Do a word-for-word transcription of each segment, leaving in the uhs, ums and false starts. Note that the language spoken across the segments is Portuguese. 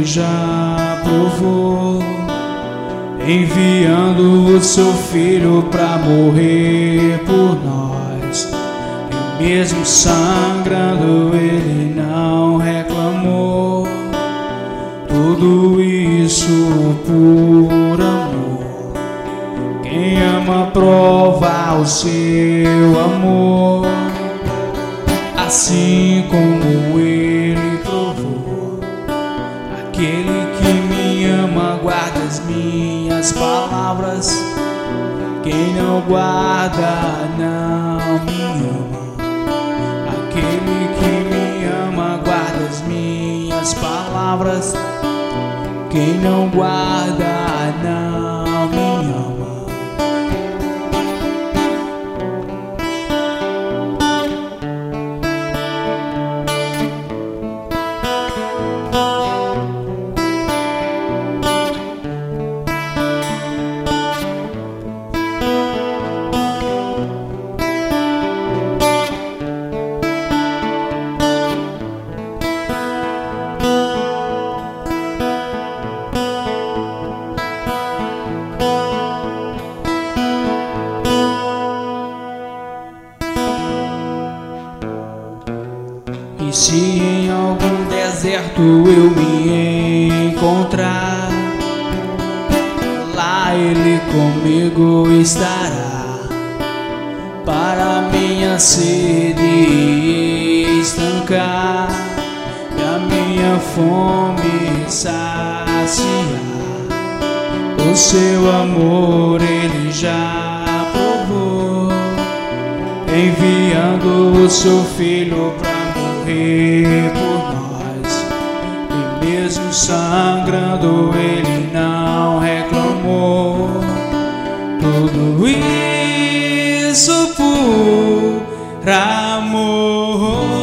já provou, enviando o seu filho pra morrer por nós. E mesmo sangrando ele não reclamou, tudo isso por amor. Quem ama prova o seu amor, assim como ele provou. Aquele que me ama guarda as minhas palavras, quem não guarda não me ama. Aquele que me ama guarda as minhas palavras, quem não guarda não me ama. E se em algum deserto eu me encontrar, lá ele comigo estará, para minha sede estancar e a minha fome saciar. O seu amor ele já provou, enviando o seu filho pra morrer por nós. E mesmo sangrando ele não reclamou, tudo isso por amor.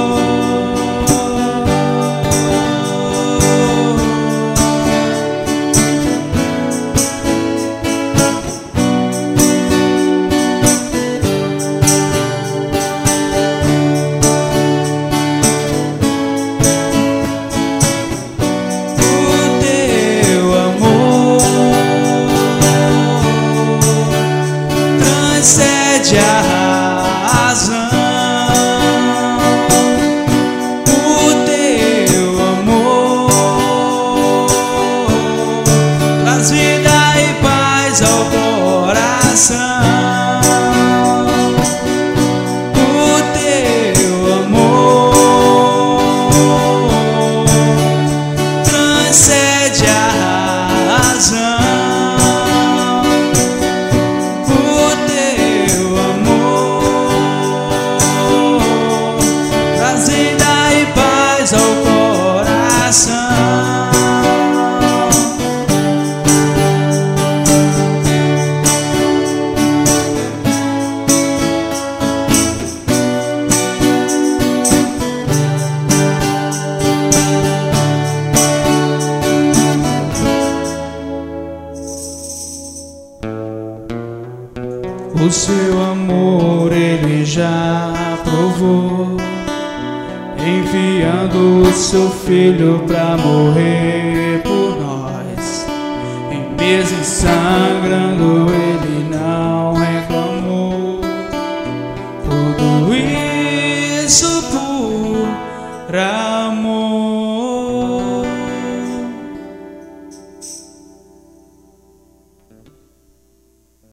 Excede a razão, o teu amor traz vida e paz ao coração. O teu amor transcende a razão. Ao coração, o seu amor ele já provou, enviando o seu filho pra morrer por nós. E mesmo sangrando ele